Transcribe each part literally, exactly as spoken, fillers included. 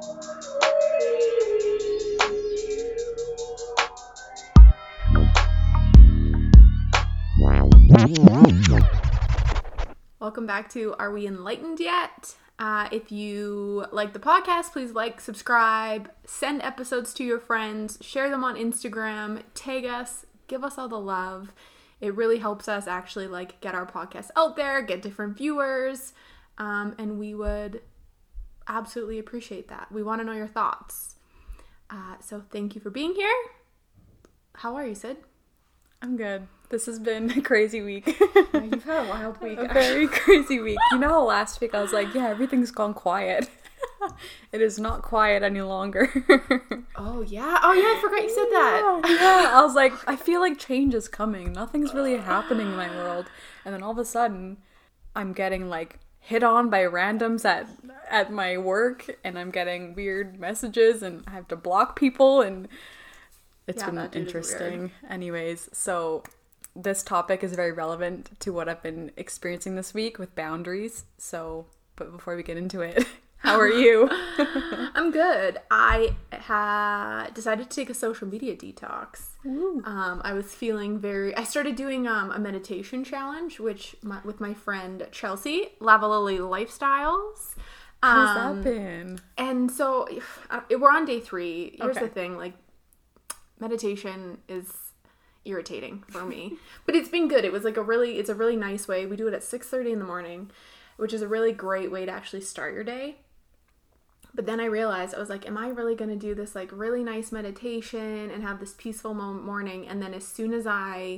Welcome back to Are We Enlightened Yet? Uh, if you like the podcast, please like, subscribe, send episodes to your friends, share them on Instagram, tag us, give us all the love. It really helps us actually like get our podcast out there, get different viewers, um, and we would absolutely appreciate that. We want to know your thoughts. Uh, so thank you for being here. How are you, Sid? I'm good. This has been a crazy week. Yeah, you've had a wild week. A very crazy week. You know how last week I was like, yeah, everything's gone quiet. It is not quiet any longer. Oh, yeah. Oh, yeah, I forgot you said that. Yeah, yeah. I was like, I feel like change is coming. Nothing's really happening in my world. And then all of a sudden, I'm getting like hit on by randoms at at my work, and I'm getting weird messages, and I have to block people, and it's Yeah, been that dude is interesting. weird. Anyways, so this topic is very relevant to what I've been experiencing this week with boundaries. So, but before we get into it, how are you? I'm good. I ha- decided to take a social media detox. Um, I was feeling very... I started doing um, a meditation challenge, which my, with my friend Chelsea, Lava Lily Lifestyles. How's Um, that been? And so uh, we're on day three. Here's Okay. the thing, like, meditation is irritating for me, but it's been good. It was like a really, it's a really nice way. We do it at six thirty in the morning, which is a really great way to actually start your day. But then I realized, I was like, am I really going to do this like really nice meditation and have this peaceful mo- morning? And then as soon as I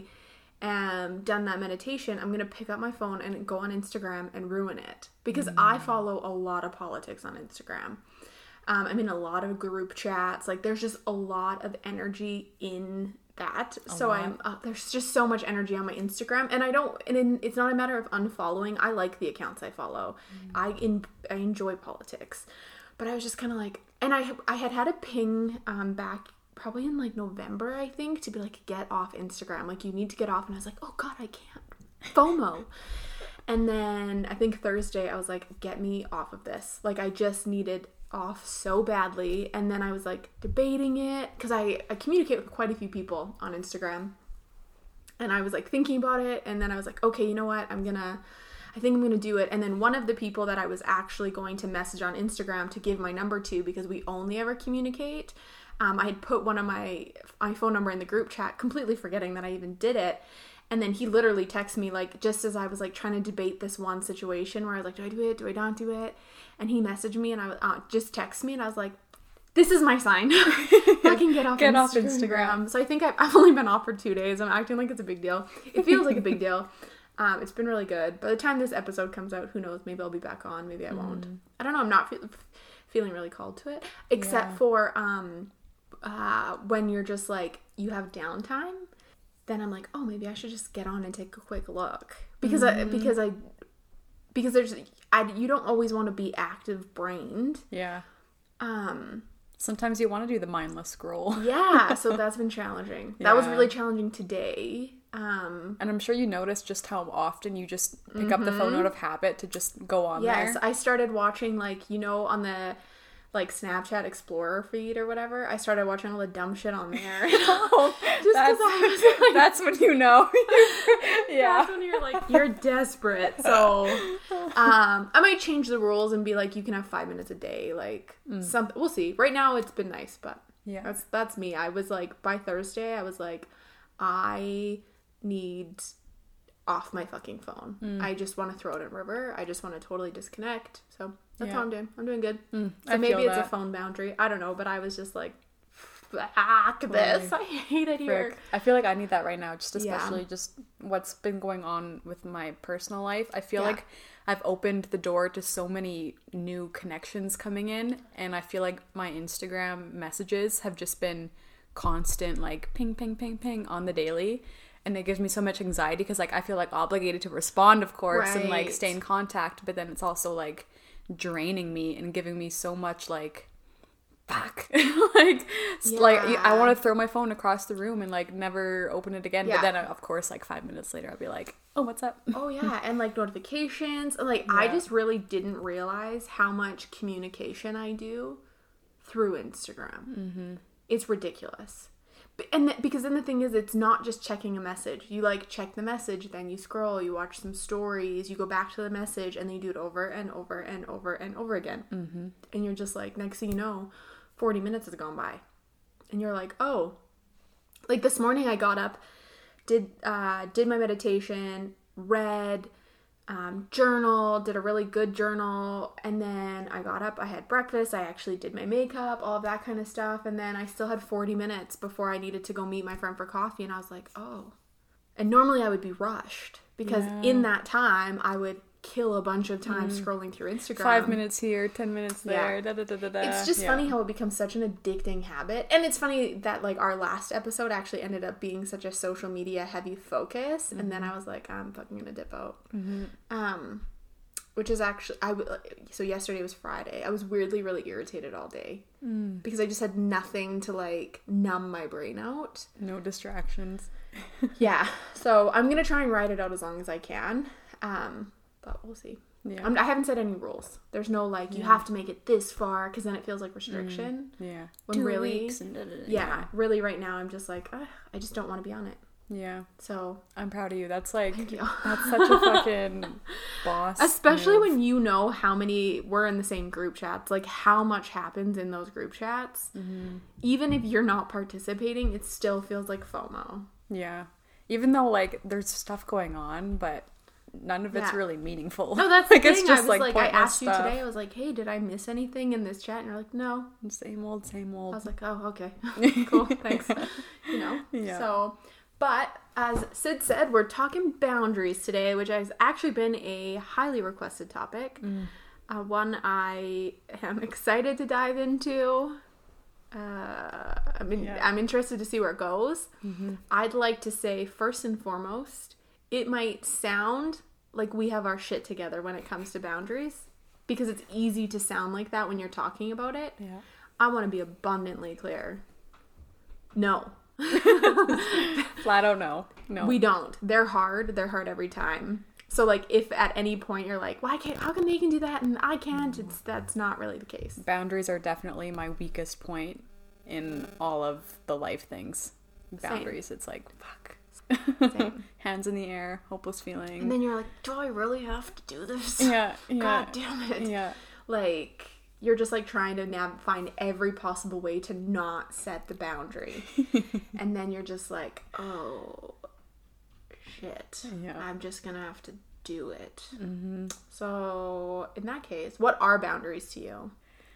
am done that meditation, I'm going to pick up my phone and go on Instagram and ruin it. Because mm. I follow a lot of politics on Instagram. Um, I'm in a lot of group chats. Like, there's just a lot of energy in that. A so lot. I'm, uh, there's just so much energy on my Instagram. And I don't, and in, it's not a matter of unfollowing. I like the accounts I follow. Mm. I, in, I enjoy politics. But I was just kind of like, and I, I had had a ping um, back probably in like November, I think, to be like, get off Instagram. Like, you need to get off. And I was like, oh God, I can't. FOMO. And then I think Thursday, I was like, get me off of this. Like, I just needed off so badly. And then I was like debating it because I, I communicate with quite a few people on Instagram. And I was like thinking about it. And then I was like, okay, you know what? I'm going to, I think I'm going to do it. And then one of the people that I was actually going to message on Instagram to give my number to, because we only ever communicate, um, I had put one of my, my phone number in the group chat, completely forgetting that I even did it. And then he literally texted me, like, just as I was, like, trying to debate this one situation where I was like, do I do it? Do I not do it? And he messaged me, and I was, uh, just texted me, and I was like, this is my sign. I can get off Get Instagram. off Instagram. So I think I've, I've only been off for two days. I'm acting like it's a big deal. It feels like a big deal. Um, it's been really good. By the time this episode comes out, who knows? Maybe I'll be back on. Maybe I won't. Mm. I don't know. I'm not fe- feeling really called to it. Except Yeah. for um, uh, when you're just, like, you have downtime. Then I'm like, oh, maybe I should just get on and take a quick look. Because mm-hmm. I, because I, because there's, I, you don't always want to be active brained. Yeah. Um, Sometimes you want to do the mindless scroll. yeah. So that's been challenging. Yeah. That was really challenging today. Um, and I'm sure you noticed just how often you just pick mm-hmm. up the phone out of habit to just go on yes, there. Yes. I I started watching, like, you know, on the, like, Snapchat Explorer feed or whatever. I started watching all the dumb shit on there. Oh, just because I was like, that's when you know. Yeah. That's when you're like, you're desperate. So um, I might change the rules and be like, you can have five minutes a day. Like, mm. something. We'll see. Right now, it's been nice, but yeah, that's that's me. I was like, by Thursday, I was like, I need off my fucking phone. Mm. I just want to throw it in river. I just want to totally disconnect. So that's yeah. how I'm doing. I'm doing good. Mm, so I maybe it's that. a phone boundary. I don't know, but I was just like, fuck totally. this. I hate it here. Frick. I feel like I need that right now, just especially yeah. just what's been going on with my personal life. I feel yeah. like I've opened the door to so many new connections coming in, and I feel like my Instagram messages have just been constant, like ping, ping, ping, ping on the daily. And it gives me so much anxiety because, like, I feel like obligated to respond, of course, right. and like stay in contact. But then it's also like draining me and giving me so much like fuck like yeah. like I want to throw my phone across the room and like never open it again. Yeah. But then of course like five minutes later I'll be like, oh, what's up? Oh yeah. And like notifications, and like yeah. I just really didn't realize how much communication I do through Instagram. Mm-hmm. It's ridiculous. And th- because then the thing is, it's not just checking a message. You like check the message, then you scroll, you watch some stories, you go back to the message, and then you do it over and over and over and over again. Mm-hmm. And you're just like, next thing you know, forty minutes has gone by. And you're like, oh. Like this morning I got up, did uh, did my meditation, read, um, journal, did a really good journal, and then I got up, I had breakfast, I actually did my makeup, all of that kind of stuff, and then I still had forty minutes before I needed to go meet my friend for coffee, and I was like, oh. And normally I would be rushed, because yeah. in that time, I would kill a bunch of time mm. scrolling through Instagram. Five minutes here, ten minutes there, yeah. da, da, da, da, da. It's just yeah. funny how it becomes such an addicting habit. And it's funny that, like, our last episode actually ended up being such a social media heavy focus. Mm-hmm. And then I was like, I'm fucking gonna dip out. Mm-hmm. Um, which is actually, I w- so yesterday was Friday. I was weirdly really irritated all day. Mm. Because I just had nothing to, like, numb my brain out. No distractions. Yeah. So I'm gonna try and ride it out as long as I can. Um... But we'll see. Yeah. I'm, I haven't set any rules. There's no, like, you yeah. have to make it this far, because then it feels like restriction. Mm. Yeah. When Two really, weeks and da, da, da, yeah, yeah, really right now I'm just like, Ugh, I just don't want to be on it. Yeah. So. I'm proud of you. That's like, thank you. That's such a fucking boss. Especially move. when you know how many, we're in the same group chats, like how much happens in those group chats. Mm-hmm. Even if you're not participating, it still feels like FOMO. Yeah. Even though, like, there's stuff going on, but none of it's yeah. really meaningful. No, that's the like, thing. It's just, I was like, like, I asked stuff. you today, I was like, hey, did I miss anything in this chat? And you're like, no. Same old, same old. I was like, oh, okay. Cool, thanks. You know? Yeah. So, but as Sid said, we're talking boundaries today, which has actually been a highly requested topic. Mm. Uh, one I am excited to dive into. Uh, I mean, yeah. I'm interested to see where it goes. Mm-hmm. I'd like to say, first and foremost, it might sound like we have our shit together when it comes to boundaries, because it's easy to sound like that when you're talking about it. Yeah. I want to be abundantly clear. No. Flat out no. No. We don't. They're hard. They're hard every time. So, like, if at any point you're like, why can't, how come they can do that and I can't? It's, that's not really the case. Boundaries are definitely my weakest point in all of the life things. Boundaries. Same. It's like, fuck. Same. Hands in the air, hopeless feeling. And then you're like, do I really have to do this? Yeah, yeah. God damn it. Yeah. Like, you're just like trying to nav- find every possible way to not set the boundary. And then you're just like, oh, shit. Yeah. I'm just gonna have to do it. Mm-hmm. So, in that case, what are boundaries to you?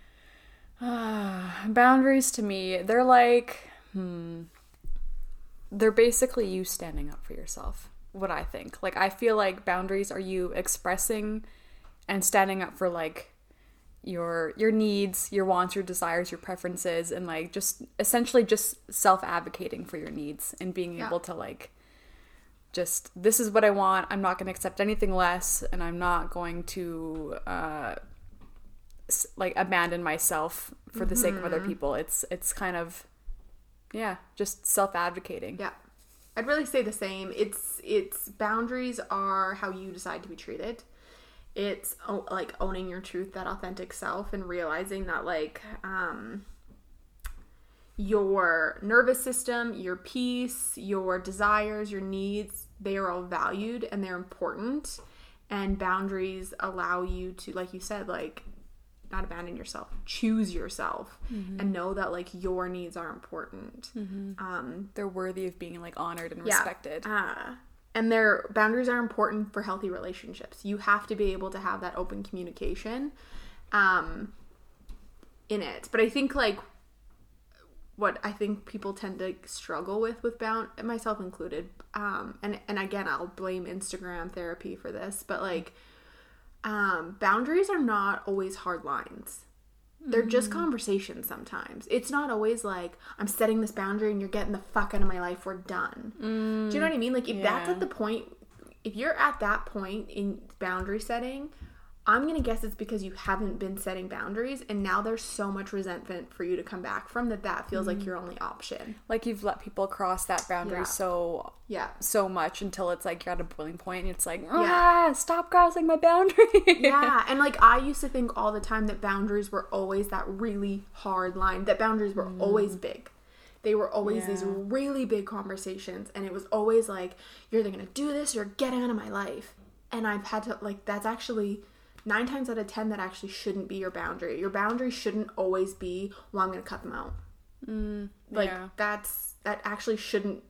Boundaries to me, they're like, hmm... they're basically you standing up for yourself, what I think. Like, I feel like boundaries are you expressing and standing up for, like, your your needs, your wants, your desires, your preferences, and, like, just essentially just self-advocating for your needs and being yeah. able to, like, just, this is what I want, I'm not going to accept anything less, and I'm not going to, uh, like, abandon myself for the mm-hmm. sake of other people. It's It's kind of... yeah, just self-advocating. Yeah. I'd really say the same. It's it's boundaries are how you decide to be treated. It's like owning your truth, that authentic self, and realizing that, like, um your nervous system, your peace, your desires, your needs, they are all valued and they're important. And boundaries allow you to, like you said, like, not abandon yourself, choose yourself, mm-hmm. and know that, like, your needs are important. Mm-hmm. Um, they're worthy of being, like, honored and yeah. respected. Uh, and their boundaries are important for healthy relationships. You have to be able to have that open communication um, in it. But I think, like, what I think people tend to struggle with, with bound, myself included, um, and, and again, I'll blame Instagram therapy for this, but, like, Um, boundaries are not always hard lines. They're mm. just conversations sometimes. It's not always like, I'm setting this boundary and you're getting the fuck out of my life, we're done. Mm. Do you know what I mean? Like, if yeah. that's at the point, if you're at that point in boundary setting, I'm going to guess it's because you haven't been setting boundaries, and now there's so much resentment for you to come back from that that feels mm-hmm. like your only option. Like you've let people cross that boundary yeah. so yeah. so much until it's like you're at a boiling point and it's like, ah, yeah. stop crossing my boundary. Yeah, and like I used to think all the time that boundaries were always that really hard line, that boundaries were mm. always big. They were always yeah. these really big conversations, and it was always like, you're either going to do this or get out of my life. And I've had to, like, that's actually... Nine times out of ten, that actually shouldn't be your boundary. Your boundary shouldn't always be, well, I'm going to cut them out. Mm, like, yeah. that's, that actually shouldn't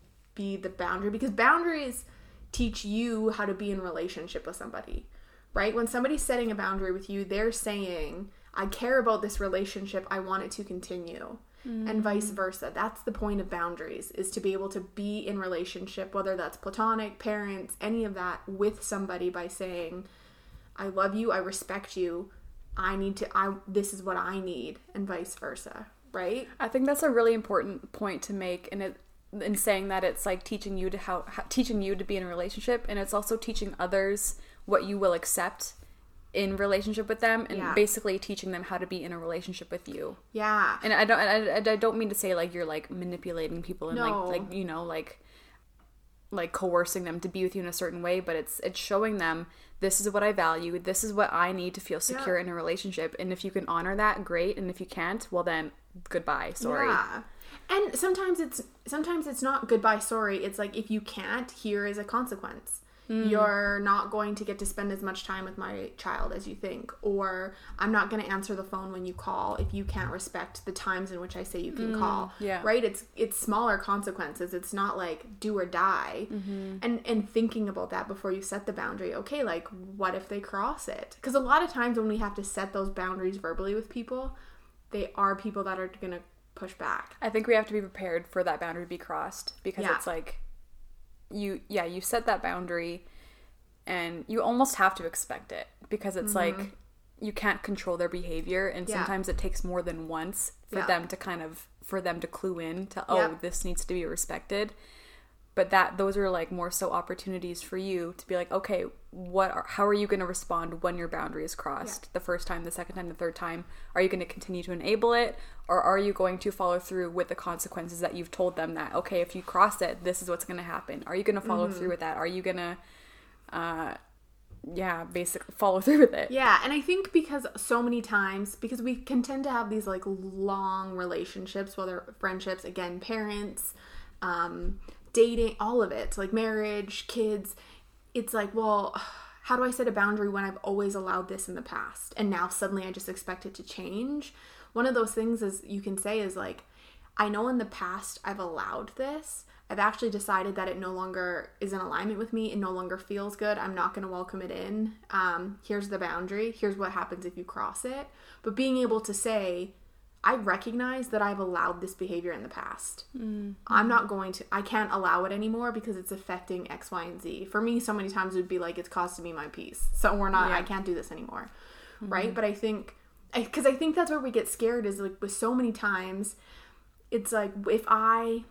be the boundary, because boundaries teach you how to be in relationship with somebody, right? When somebody's setting a boundary with you, they're saying, I care about this relationship. I want it to continue. Mm. And vice versa. That's the point of boundaries, is to be able to be in relationship, whether that's platonic, parents, any of that, with somebody by saying, I love you, I respect you, I need to, I this is what I need, and vice versa, right? I think that's a really important point to make, and it in saying that it's like teaching you to how, how teaching you to be in a relationship, and it's also teaching others what you will accept in relationship with them, and yeah. basically teaching them how to be in a relationship with you. Yeah. And I don't I, I don't mean to say like you're like manipulating people and no. like like you know like like coercing them to be with you in a certain way, but it's it's showing them, this is what I value, this is what I need to feel secure yeah. in a relationship, and if you can honor that, great, and if you can't, well then goodbye, sorry. Yeah. And sometimes it's sometimes it's not goodbye, sorry, it's like, if you can't, here is a consequence. Mm. You're not going to get to spend as much time with my child as you think, or I'm not going to answer the phone when you call if you can't respect the times in which I say you can mm, call. Yeah. Right? It's it's smaller consequences. It's not like do or die. Mm-hmm. And and thinking about that before you set the boundary. Okay, like what if they cross it? Because a lot of times when we have to set those boundaries verbally with people, they are people that are going to push back. I think we have to be prepared for that boundary to be crossed, because yeah. it's like you yeah you set that boundary and you almost have to expect it, because it's mm-hmm. like you can't control their behavior, and yeah. sometimes it takes more than once for yeah. them to kind of for them to clue in to oh yep. this needs to be respected. But that those are like more so opportunities for you to be like, okay, what are, how are you going to respond when your boundary is crossed? Yeah. The first time, the second time, the third time. Are you going to continue to enable it, or are you going to follow through with the consequences that you've told them that, okay, if you cross it, this is what's going to happen? Are you going to follow mm-hmm. through with that? Are you going to uh yeah basically follow through with it? Yeah. And I think because so many times, because we can tend to have these like long relationships, whether friendships, again, parents, um dating, all of it, like marriage, kids, it's like, well, how do I set a boundary when I've always allowed this in the past, and now suddenly I just expect it to change? One of those things is you can say is like, I know in the past I've allowed this, I've actually decided that it no longer is in alignment with me, it no longer feels good, I'm not going to welcome it in, um here's the boundary, here's what happens if you cross it. But being able to say, I recognize that I've allowed this behavior in the past. Mm-hmm. I'm not going to, I can't allow it anymore because it's affecting X, Y, and Z. For me, so many times it would be like, it's costing me my peace. So we're not, yeah. I can't do this anymore. Mm-hmm. Right? But I think, because I, I think that's where we get scared, is like with so many times, it's like, if I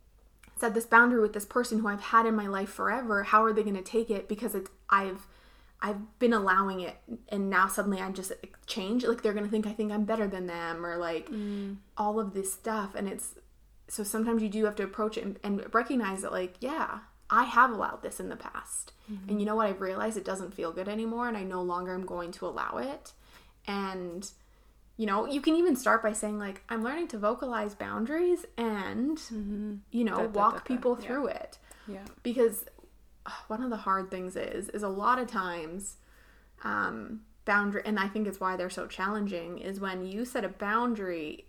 set this boundary with this person who I've had in my life forever, how are they going to take it? Because it's, I've, I've been allowing it, and now suddenly I just change. Like, they're going to think I think I'm better than them, or like mm. all of this stuff. And it's, so sometimes you do have to approach it and, and recognize that, like, yeah, I have allowed this in the past. Mm-hmm. And you know what? I've realized it doesn't feel good anymore, and I no longer am going to allow it. And, you know, you can even start by saying, like, I'm learning to vocalize boundaries and, mm-hmm. you know, da, da, walk da, da. people Yeah. through it. Yeah. Because one of the hard things is, is a lot of times, um, boundary, and I think it's why they're so challenging, is when you set a boundary,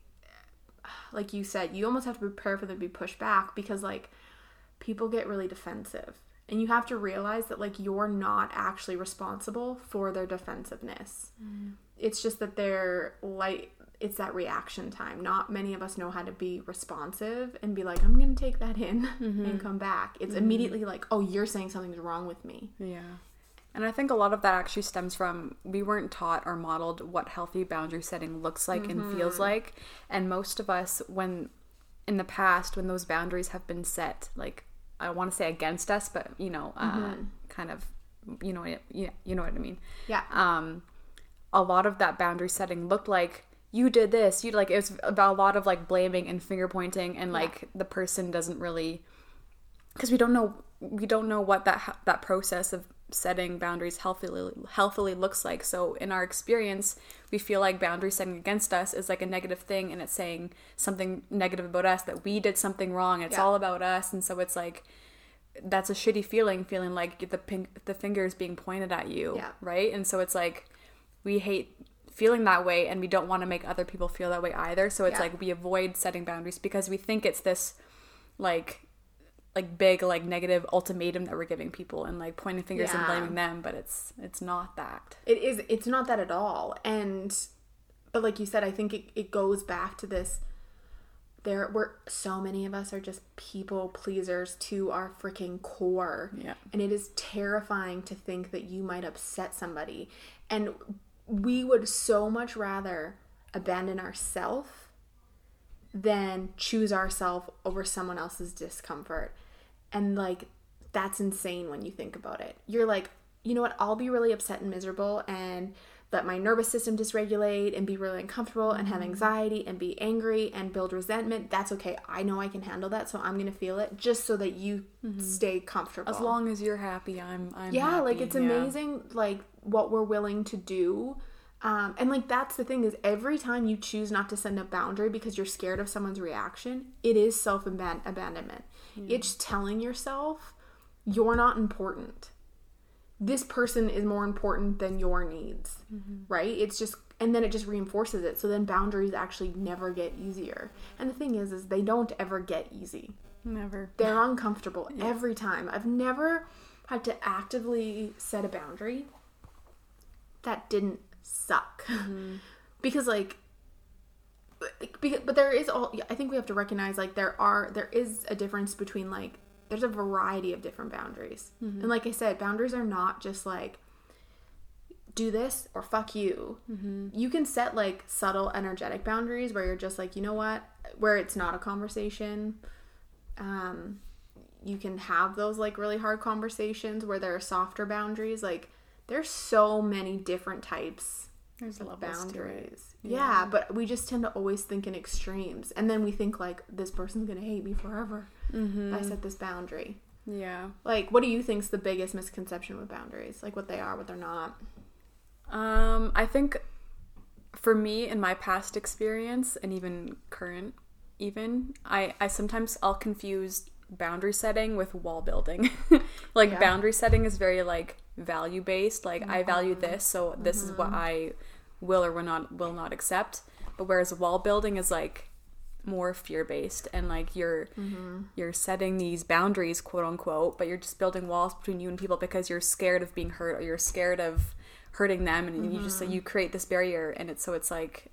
like you said, you almost have to prepare for them to be pushed back, because like people get really defensive, and you have to realize that like you're not actually responsible for their defensiveness. Mm. It's just that they're like, it's that reaction time. Not many of us know how to be responsive and be like, I'm going to take that in mm-hmm. and come back. It's mm-hmm. immediately like, oh, you're saying something's wrong with me. Yeah. And I think a lot of that actually stems from, we weren't taught or modeled what healthy boundary setting looks like mm-hmm. and feels like. And most of us, when in the past, when those boundaries have been set, like, I want to say against us, but, you know, uh, mm-hmm. kind of you know, yeah, you know what I mean? Yeah. Um, a lot of that boundary setting looked like, you did this, you like, it was about a lot of like blaming and finger pointing, and like yeah. the person doesn't really, because we don't know, we don't know what that, that process of setting boundaries healthily, healthily looks like. So in our experience, we feel like boundary setting against us is like a negative thing, and it's saying something negative about us, that we did something wrong. It's yeah. all about us. And so it's like, that's a shitty feeling, feeling like the pink, the finger is being pointed at you. Yeah. Right. And so it's like, we hate feeling that way, and we don't want to make other people feel that way either. So it's yeah. like we avoid setting boundaries because we think it's this like like big like negative ultimatum that we're giving people, and like pointing fingers yeah. and blaming them, but it's it's not that. It is it's not that at all. And but like you said, I think it, it goes back to this, there were so many of us are just people pleasers to our freaking core. Yeah. And it is terrifying to think that you might upset somebody. And we would so much rather abandon ourselves than choose ourselves over someone else's discomfort. And like, that's insane when you think about it. You're like, you know what, I'll be really upset and miserable and let my nervous system dysregulate and be really uncomfortable and have anxiety and be angry and build resentment. That's okay. I know I can handle that, so I'm going to feel it just so that you mm-hmm. stay comfortable. As long as you're happy, I'm I'm Yeah, happy. like it's yeah. amazing like what we're willing to do. Um, and like that's the thing, is every time you choose not to send a boundary because you're scared of someone's reaction, it is self-abandonment. Mm. It's telling yourself you're not important. This person is more important than your needs, mm-hmm. right? It's just, and then it just reinforces it. So then boundaries actually never get easier. And the thing is, is they don't ever get easy. Never. They're uncomfortable yeah. every time. I've never had to actively set a boundary that didn't suck. Mm-hmm. Because like, because, but there is all, I think we have to recognize like there are, there is a difference between like, there's a variety of different boundaries. Mm-hmm. And like I said, boundaries are not just like, do this or fuck you. Mm-hmm. You can set like subtle energetic boundaries where you're just like, you know what, where it's not a conversation. Um, you can have those like really hard conversations where there are softer boundaries. Like there's so many different types There's of boundaries. Yeah. yeah, but we just tend to always think in extremes. And then we think like, this person's going to hate me forever mm-hmm. if I set this boundary. Yeah. Like, what do you think's the biggest misconception with boundaries? Like what they are, what they're not? Um, I think for me in my past experience and even current, even, I, I sometimes I'll confuse boundary setting with wall building. like yeah. boundary setting is very like value based. Like mm-hmm. I value this, so this mm-hmm. is what I will or will not will not accept. But whereas wall building is like more fear based, and like you're mm-hmm. you're setting these boundaries, quote unquote, but you're just building walls between you and people because you're scared of being hurt, or you're scared of hurting them, and mm-hmm. you just like you create this barrier. And it's so it's like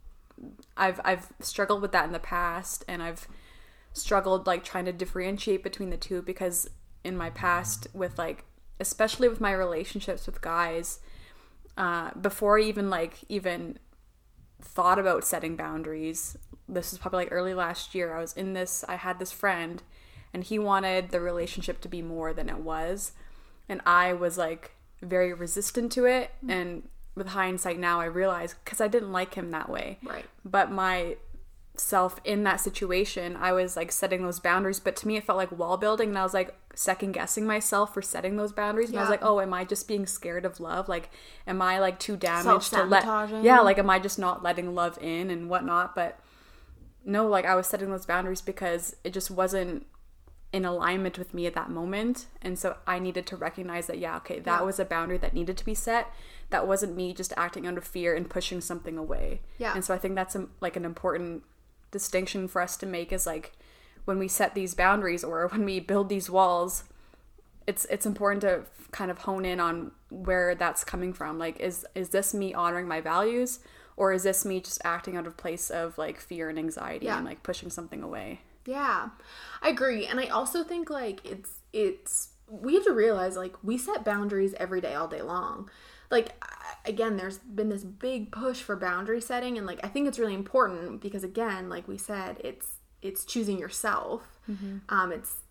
I've I've struggled with that in the past, and I've struggled like trying to differentiate between the two, because in my past with like, especially with my relationships with guys, uh, before I even like even thought about setting boundaries, this was probably like early last year, I was in this, I had this friend and he wanted the relationship to be more than it was. And I was like very resistant to it. Mm-hmm. And with hindsight now, I realize, because I didn't like him that way. Right. But my self in that situation, I was like setting those boundaries, but to me it felt like wall building, and I was like second guessing myself for setting those boundaries. And yeah. I was like, oh, am I just being scared of love? Like, am I like too damaged to let yeah like am I just not letting love in and whatnot? But no, like I was setting those boundaries because it just wasn't in alignment with me at that moment. And so I needed to recognize that, yeah, okay, that yeah. was a boundary that needed to be set. That wasn't me just acting out of fear and pushing something away. Yeah. And so I think that's a, like an important distinction for us to make, is like when we set these boundaries or when we build these walls, it's it's important to kind of hone in on where that's coming from. Like, is is this me honoring my values, or is this me just acting out of place of like fear and anxiety yeah. and like pushing something away? Yeah, I agree. And I also think like it's it's we have to realize like we set boundaries every day, all day long. Like, again, there's been this big push for boundary setting, and like I think it's really important because, again, like we said, it's it's choosing yourself. Mm-hmm. Um, it's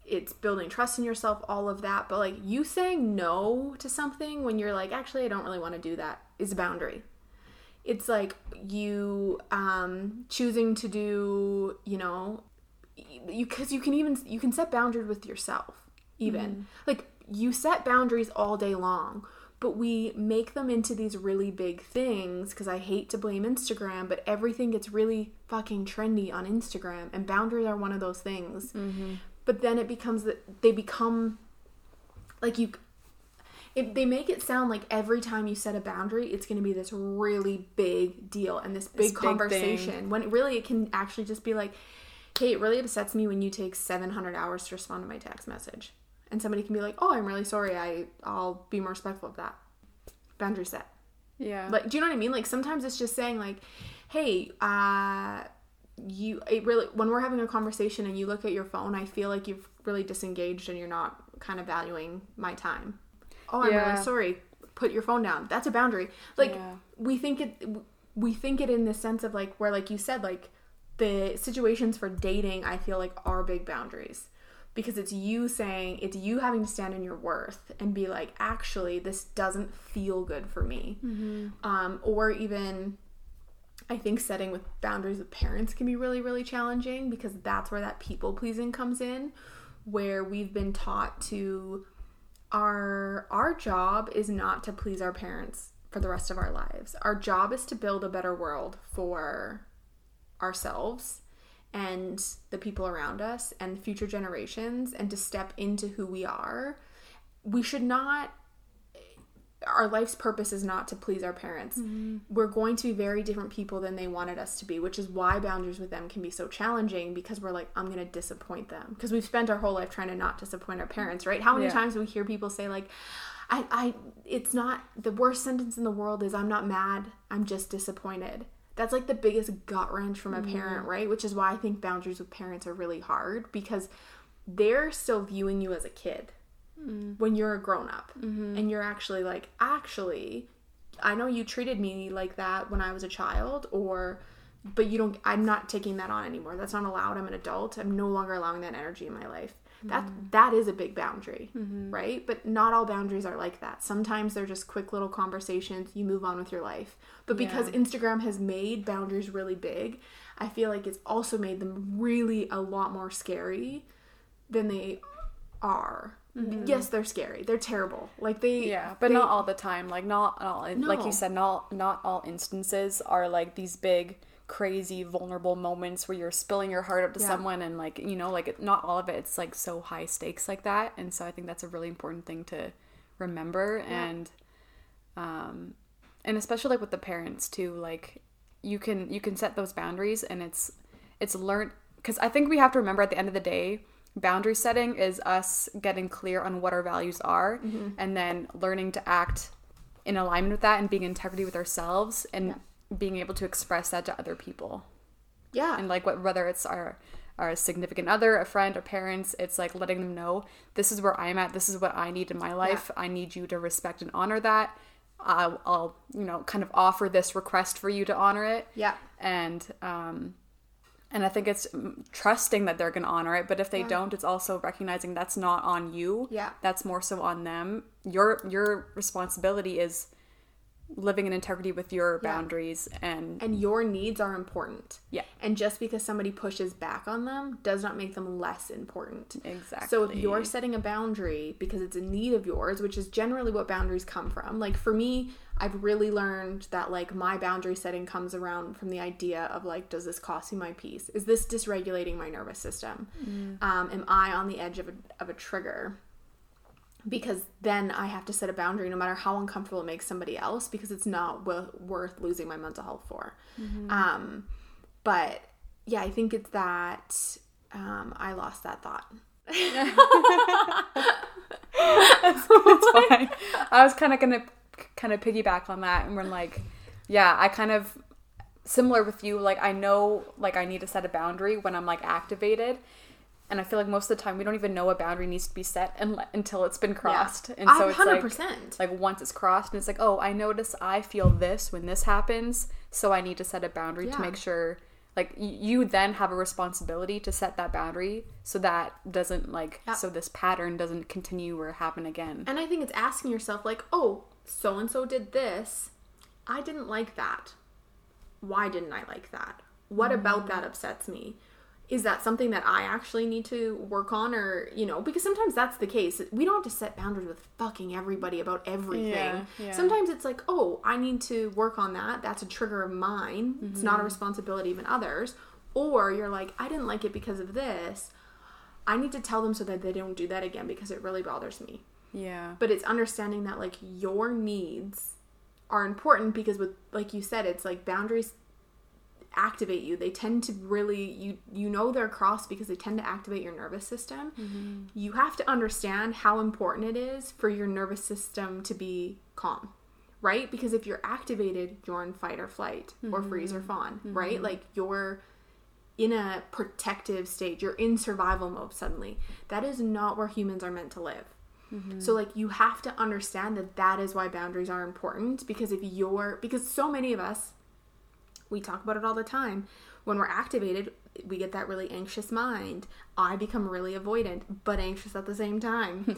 it's building trust in yourself, all of that. But like you saying no to something when you're like, actually, I don't really want to do that is a boundary. It's like you um, choosing to do, you know, you because you can even you can set boundaries with yourself. Even mm. like you set boundaries all day long, but we make them into these really big things. Because I hate to blame Instagram, but everything gets really fucking trendy on Instagram, and boundaries are one of those things. Mm-hmm. But then it becomes that they become like you. It, they make it sound like every time you set a boundary, it's going to be this really big deal and this big this conversation. Big when it really it can actually just be like, hey, it really upsets me when you take seven hundred hours to respond to my text message. And somebody can be like, oh, I'm really sorry. I, I'll be more respectful of that. Boundary set. Yeah. Like, do you know what I mean? Like, sometimes it's just saying, like, hey, uh, you, it really, when we're having a conversation and you look at your phone, I feel like you've really disengaged and you're not kind of valuing my time. Oh, I'm yeah. really sorry. Put your phone down. That's a boundary. Like, yeah. we think it, we think it in the sense of, like, where, like you said, like, the situations for dating, I feel like, are big boundaries. Because it's you saying, it's you having to stand in your worth and be like, actually, this doesn't feel good for me. Mm-hmm. Um, or even, I think setting with boundaries with parents can be really, really challenging, because that's where that people pleasing comes in, where we've been taught to, our, our job is not to please our parents for the rest of our lives. Our job is to build a better world for ourselves and the people around us and future generations, and to step into who we are. We should not, our life's purpose is not to please our parents. Mm-hmm. We're going to be very different people than they wanted us to be, which is why boundaries with them can be so challenging, because we're like, I'm going to disappoint them. Because we've spent our whole life trying to not disappoint our parents, right? How many yeah. times do we hear people say like, I, I, it's not, the worst sentence in the world is, I'm not mad, I'm just disappointed. That's like the biggest gut wrench from a parent, mm. right? Which is why I think boundaries with parents are really hard, because they're still viewing you as a kid mm. when you're a grown-up. Mm-hmm. And you're actually like, actually, I know you treated me like that when I was a child, or, but you don't, I'm not taking that on anymore. That's not allowed. I'm an adult. I'm no longer allowing that energy in my life. That that is a big boundary, mm-hmm. right? But not all boundaries are like that. Sometimes they're just quick little conversations. You move on with your life. But because yeah. Instagram has made boundaries really big, I feel like it's also made them really a lot more scary than they are. Mm-hmm. Yes, they're scary. They're terrible. Like they yeah, but they, not all the time. Like not all. No. Like you said, not not all instances are like these big, crazy, vulnerable moments where you're spilling your heart out to yeah. someone, and like, you know, like not all of it, it's like so high stakes like that. And so I think that's a really important thing to remember. Yeah. And um and especially like with the parents too, like you can you can set those boundaries, and it's it's learned, because I think we have to remember at the end of the day, boundary setting is us getting clear on what our values are, mm-hmm. and then learning to act in alignment with that and being in integrity with ourselves, and yeah. being able to express that to other people. Yeah. And like what, whether it's our our significant other, a friend, or parents, it's like letting them know, this is where I'm at, this is what I need in my life. Yeah. I need you to respect and honor that. I'll, I'll, you know, kind of offer this request for you to honor it. Yeah. And um and I think it's trusting that they're going to honor it, but if they yeah. don't, it's also recognizing that's not on you. Yeah. That's more so on them. Your your responsibility is living in integrity with your yeah. boundaries, and and your needs are important. Yeah. And just because somebody pushes back on them does not make them less important. Exactly. So if you're setting a boundary because it's a need of yours, which is generally what boundaries come from. Like for me, I've really learned that like my boundary setting comes around from the idea of like, does this cost me my peace? Is this dysregulating my nervous system? Mm. Um, am I on the edge of a, of a trigger? Because then I have to set a boundary no matter how uncomfortable it makes somebody else, because it's not w- worth losing my mental health for. Mm-hmm. Um, but yeah, I think it's that um, I lost that thought. That's, that's fine. I was kind of going to kind of piggyback on that, and we're like, yeah, I kind of, similar with you, like I know like I need to set a boundary when I'm like activated. And I feel like most of the time we don't even know a boundary needs to be set and, until it's been crossed. Yeah. And so it's one hundred percent. Like, like once it's crossed and it's like, oh, I notice I feel this when this happens, so I need to set a boundary yeah. to make sure like y- you then have a responsibility to set that boundary so that doesn't like Yep. so this pattern doesn't continue or happen again. And I think it's asking yourself like, oh, so and so did this, I didn't like that. Why didn't I like that? What mm. about that upsets me? Is that something that I actually need to work on? Or, you know, because sometimes that's the case. We don't have to set boundaries with fucking everybody about everything. Yeah, yeah. Sometimes it's like, oh, I need to work on that. That's a trigger of mine. Mm-hmm. It's not a responsibility of others. Or you're like, I didn't like it because of this. I need to tell them so that they don't do that again because it really bothers me. Yeah. But it's understanding that, like, your needs are important because, with, like you said, it's like boundaries activate you. They tend to really, you you know they're crossed because they tend to activate your nervous system. Mm-hmm. You have to understand how important it is for your nervous system to be calm, right? Because if you're activated, you're in fight or flight, mm-hmm. or freeze or fawn, mm-hmm. right? Like, you're in a protective state. You're in survival mode suddenly. That is not where humans are meant to live. Mm-hmm. So, like, you have to understand that that is why boundaries are important, because if you're, because so many of us, we talk about it all the time. When we're activated, we get that really anxious mind. I become really avoidant, but anxious at the same time.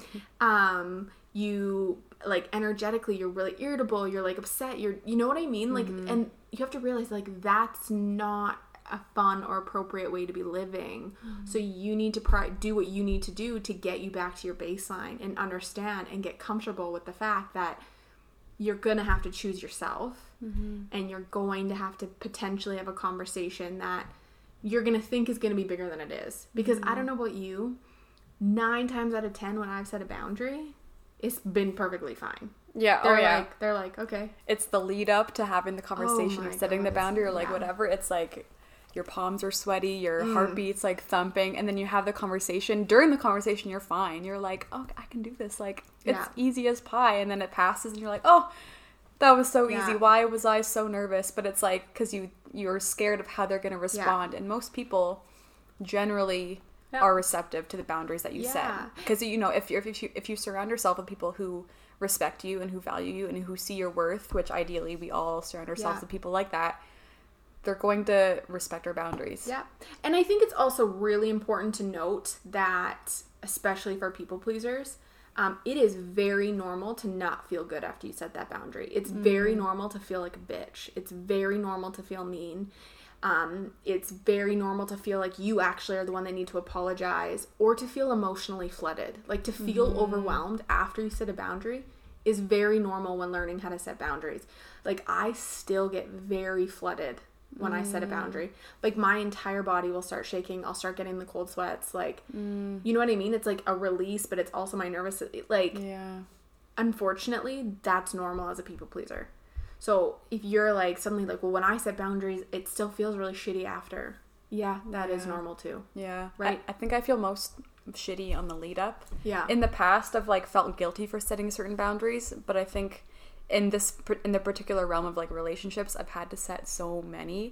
um, you, like, energetically, you're really irritable. You're, like, upset. You're, you know what I mean? Like, mm-hmm. and you have to realize, like, that's not a fun or appropriate way to be living. Mm-hmm. So you need to pri- do what you need to do to get you back to your baseline and understand and get comfortable with the fact that you're going to have to choose yourself, mm-hmm. and you're going to have to potentially have a conversation that you're going to think is going to be bigger than it is. Because mm-hmm. I don't know about you, nine times out of ten when I've set a boundary, it's been perfectly fine. Yeah, they're oh yeah. Like, they're like, okay. It's the lead up to having the conversation oh of setting God. the boundary or like yeah. whatever. It's like your palms are sweaty, your mm. heartbeat's like thumping, and then you have the conversation. During the conversation, you're fine. You're like, oh, I can do this. Like, it's yeah. easy as pie. And then it passes and you're like, oh, that was so yeah. easy. Why was I so nervous? But it's like, because you, you're scared of how they're going to respond. Yeah. And most people generally yeah. are receptive to the boundaries that you yeah. set. Because, you know, if, you're, if, you, if you surround yourself with people who respect you and who value you and who see your worth, which ideally we all surround ourselves yeah. with people like that, they're going to respect our boundaries. Yeah. And I think it's also really important to note that, especially for people pleasers, um, it is very normal to not feel good after you set that boundary. It's mm. very normal to feel like a bitch. It's very normal to feel mean. Um, it's very normal to feel like you actually are the one that need to apologize, or to feel emotionally flooded. Like, to feel mm. overwhelmed after you set a boundary is very normal when learning how to set boundaries. Like, I still get very flooded when mm. I set a boundary. Like, my entire body will start shaking. I'll start getting the cold sweats. Like, mm. you know what I mean? It's like a release, but it's also my nervous, like, yeah. unfortunately, that's normal as a people pleaser. So if you're like suddenly like, well, when I set boundaries, it still feels really shitty after. Yeah, that yeah. is normal too. Yeah. Right? I, I think I feel most shitty on the lead up. Yeah. In the past, I've like felt guilty for setting certain boundaries, but I think in this, in the particular realm of like relationships, I've had to set so many.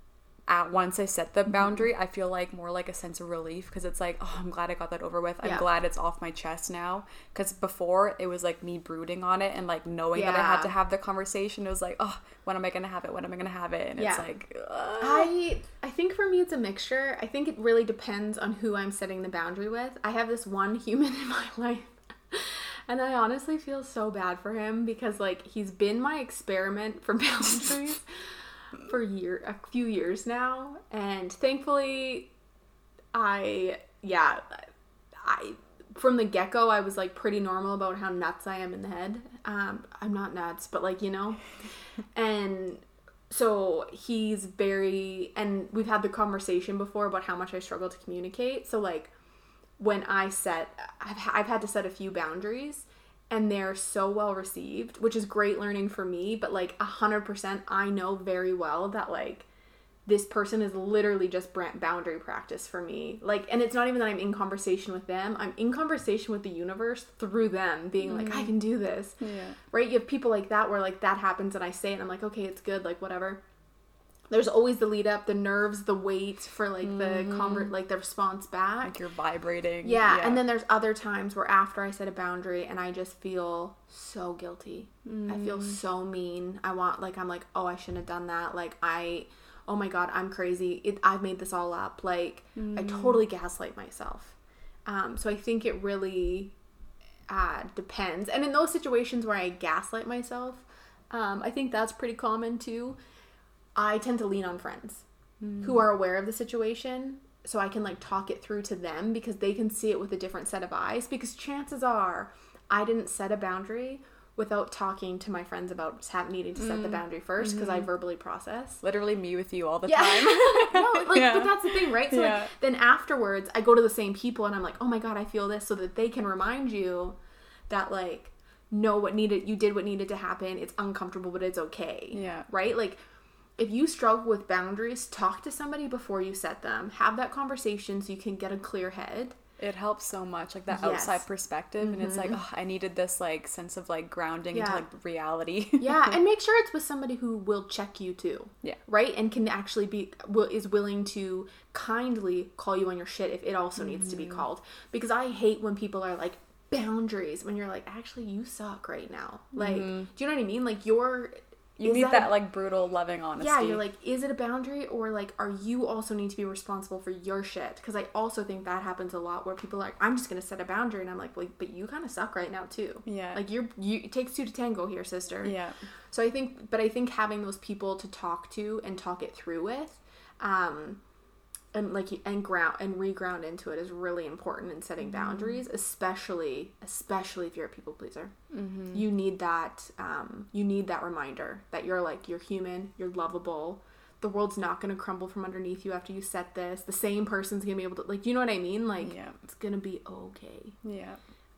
At once I set the boundary, I feel like more like a sense of relief, because it's like, oh, I'm glad I got that over with. I'm yeah. glad it's off my chest now. Because before it was like me brooding on it and like knowing yeah. that I had to have the conversation. It was like, oh, when am I gonna have it? When am I gonna have it? And yeah. it's like, ugh. I I think for me it's a mixture. I think it really depends on who I'm setting the boundary with. I have this one human in my life, and I honestly feel so bad for him, because like he's been my experiment for boundaries for year a few years now, and thankfully I yeah I from the get-go I was like pretty normal about how nuts I am in the head. um I'm not nuts, but like, you know. And so he's very, and we've had the conversation before about how much I struggle to communicate. So like when I set I've, I've had to set a few boundaries, and they're so well received, which is great learning for me. But like a hundred percent, I know very well that like this person is literally just boundary practice for me. Like, and it's not even that I'm in conversation with them. I'm in conversation with the universe through them being mm-hmm. like, I can do this. Yeah. Right? You have people like that where like that happens and I say it and I'm like, okay, it's good. Like whatever. There's always the lead up, the nerves, the wait for like mm-hmm. the convert, like the response back. Like you're vibrating. Yeah. yeah. And then there's other times where after I set a boundary and I just feel so guilty. Mm. I feel so mean. I want like, I'm like, oh, I shouldn't have done that. Like I, oh my God, I'm crazy. It, I've made this all up. Like, mm. I totally gaslight myself. Um, so I think it really uh, depends. And in those situations where I gaslight myself, um, I think that's pretty common too. I tend to lean on friends mm. who are aware of the situation, so I can like talk it through to them because they can see it with a different set of eyes. Because chances are I didn't set a boundary without talking to my friends about needing to set mm. the boundary first, because mm-hmm. I verbally process. Literally me with you all the yeah. time. no, like, yeah. But that's the thing, right? So yeah. like, then afterwards, I go to the same people and I'm like, oh my God, I feel this, so that they can remind you that like, no, what needed, you did what needed to happen. It's uncomfortable, but it's okay. Yeah. Right? Like, if you struggle with boundaries, talk to somebody before you set them. Have that conversation so you can get a clear head. It helps so much, like that yes. outside perspective, mm-hmm. and it's like, oh, I needed this like sense of like grounding yeah. into like reality. yeah, and make sure it's with somebody who will check you too. Yeah, right, and can actually be will is willing to kindly call you on your shit if it also mm-hmm. needs to be called. Because I hate when people are like, boundaries, when you're like, actually, you suck right now. Like, mm-hmm. do you know what I mean? Like, you're. You need that, that like brutal loving honesty. Yeah, you're like, is it a boundary, or like, are you also need to be responsible for your shit? Because I also think that happens a lot where people are like, I'm just gonna set a boundary, and I'm like, well, but you kind of suck right now too. Yeah, like you're you it takes two to tango here, sister. Yeah. So I think, but I think having those people to talk to and talk it through with, um, and like and ground and reground into it is really important in setting mm-hmm. boundaries, especially especially if you're a people pleaser. Mm-hmm. You need that um you need that reminder that you're like, you're human, you're lovable, the world's not going to crumble from underneath you after you set this, the same person's gonna be able to, like, you know what I mean, like yeah. it's gonna be okay. Yeah.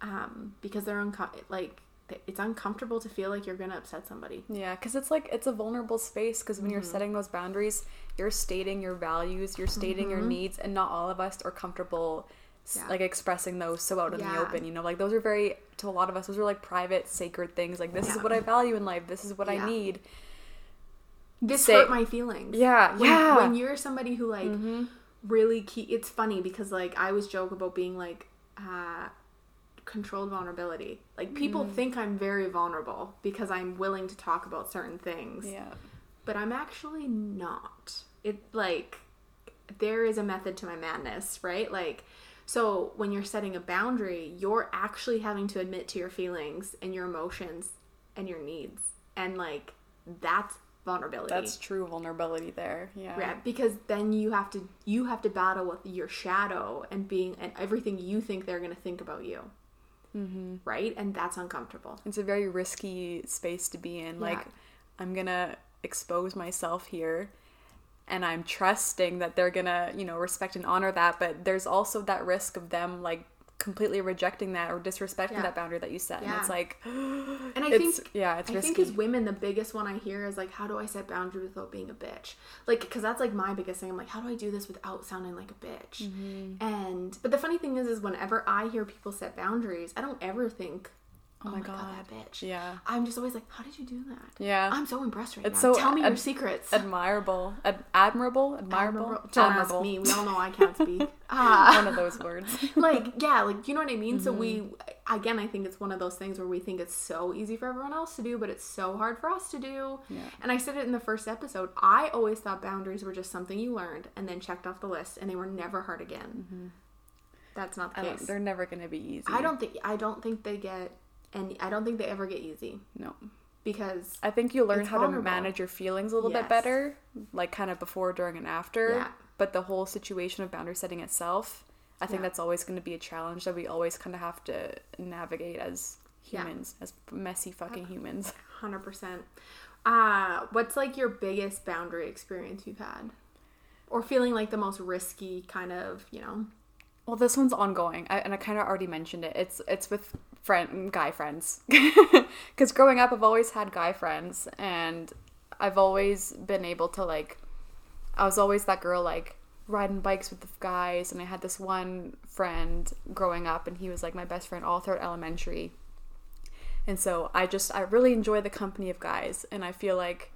Um because they're unco- like it's uncomfortable to feel like you're gonna upset somebody. Yeah, because it's like, it's a vulnerable space, because when mm-hmm. you're setting those boundaries, you're stating your values, you're stating mm-hmm. your needs, and not all of us are comfortable yeah. like expressing those so out in yeah. the open, you know, like those are very, to a lot of us, those are like private, sacred things, like this yeah. is what I value in life, this is what yeah. I need. This Say, hurt my feelings. Yeah, when, yeah. When you're somebody who like mm-hmm. really key, it's funny because like I always joke about being like uh controlled vulnerability. Like, people mm. think I'm very vulnerable because I'm willing to talk about certain things. Yeah. But I'm actually not. It, like, there is a method to my madness, right? Like, so when you're setting a boundary, you're actually having to admit to your feelings and your emotions and your needs. And, like, that's vulnerability. That's true vulnerability there. Yeah. Yeah, because then you have to you have to battle with your shadow and being and everything you think they're going to think about you. Mm-hmm. Right? And that's uncomfortable. It's a very risky space to be in. Yeah. Like, I'm gonna expose myself here, and I'm trusting that they're gonna, you know, respect and honor that, but there's also that risk of them like completely rejecting that or disrespecting yeah. that boundary that you set. Yeah. And it's like, and I it's, think yeah, it's I risky. think as women, the biggest one I hear is like, how do I set boundaries without being a bitch? Like, because that's like my biggest thing. I'm like, how do I do this without sounding like a bitch? Mm-hmm. And but the funny thing is, is whenever I hear people set boundaries, I don't ever think, oh, oh my god, god, that bitch. Yeah. I'm just always like, how did you do that? Yeah. I'm so impressed right it's now. So Tell me ad- your secrets. Admirable. Ad- admirable? Admirable? Admirable. Don't admirable. ask me. We all know I can't speak. Uh, one of those words. Like, yeah, like, you know what I mean? Mm-hmm. So we, again, I think it's one of those things where we think it's so easy for everyone else to do, but it's so hard for us to do. Yeah. And I said it in the first episode. I always thought boundaries were just something you learned and then checked off the list, and they were never hard again. Mm-hmm. That's not the I case. They're never going to be easy. I don't think, I don't think they get... And I don't think they ever get easy. No. Because I think you learn how vulnerable. to manage your feelings a little yes. bit better, like kind of before, during, and after. Yeah. But the whole situation of boundary setting itself, I think yeah. that's always going to be a challenge that we always kind of have to navigate as humans, yeah. as messy fucking humans. one hundred percent. Uh, what's like your biggest boundary experience you've had? Or feeling like the most risky kind of, you know? Well, this one's ongoing, I, and I kind of already mentioned it. It's it's with friend guy friends, because growing up, I've always had guy friends, and I've always been able to like, I was always that girl like riding bikes with the guys, and I had this one friend growing up, and he was like my best friend all throughout elementary, and so I just I really enjoy the company of guys, and I feel like.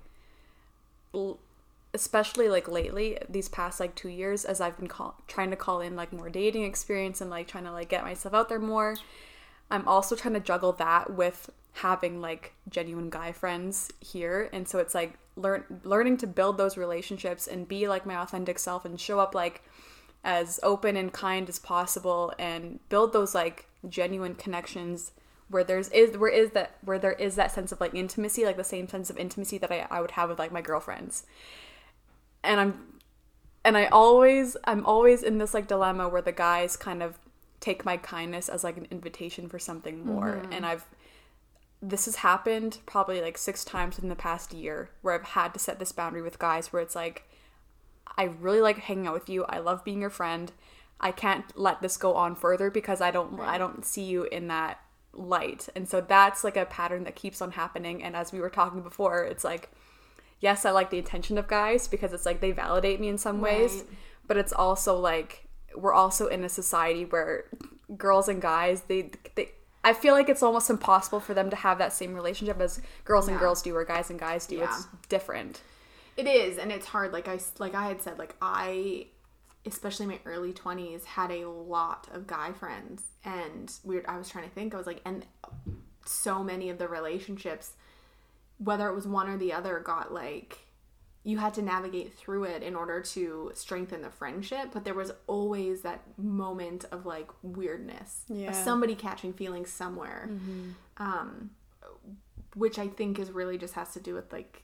L- especially like lately, these past like two years, as I've been call- trying to call in like more dating experience and like trying to like get myself out there more, I'm also trying to juggle that with having like genuine guy friends here. And so it's like learn learning to build those relationships and be like my authentic self and show up like as open and kind as possible and build those like genuine connections where there's is where is that where there is that sense of like intimacy, like the same sense of intimacy that I, I would have with like my girlfriends. And I'm and I always I'm always in this like dilemma where the guys kind of take my kindness as like an invitation for something more. Mm-hmm. And I've this has happened probably like six times in the past year where I've had to set this boundary with guys where it's like, I really like hanging out with you. I love being your friend. I can't let this go on further because I don't right. I don't see you in that light. And so that's like a pattern that keeps on happening. And as we were talking before, it's like, yes, I like the attention of guys because it's like they validate me in some right. ways, but it's also like we're also in a society where girls and guys, they, they I feel like it's almost impossible for them to have that same relationship as girls yeah. and girls do or guys and guys do. Yeah. It's different. It is, and it's hard. Like I, like I had said, like I, especially in my early twenties, had a lot of guy friends. And weird, I was trying to think, I was like, and so many of the relationships, whether it was one or the other, got like, you had to navigate through it in order to strengthen the friendship, but there was always that moment of like weirdness, yeah. of somebody catching feelings somewhere, mm-hmm. um, which I think is really just has to do with like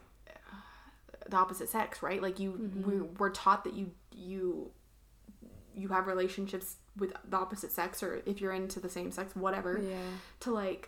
the opposite sex, right? Like you, mm-hmm. we, we're taught that you you you have relationships with the opposite sex, or if you're into the same sex, whatever, yeah. to like.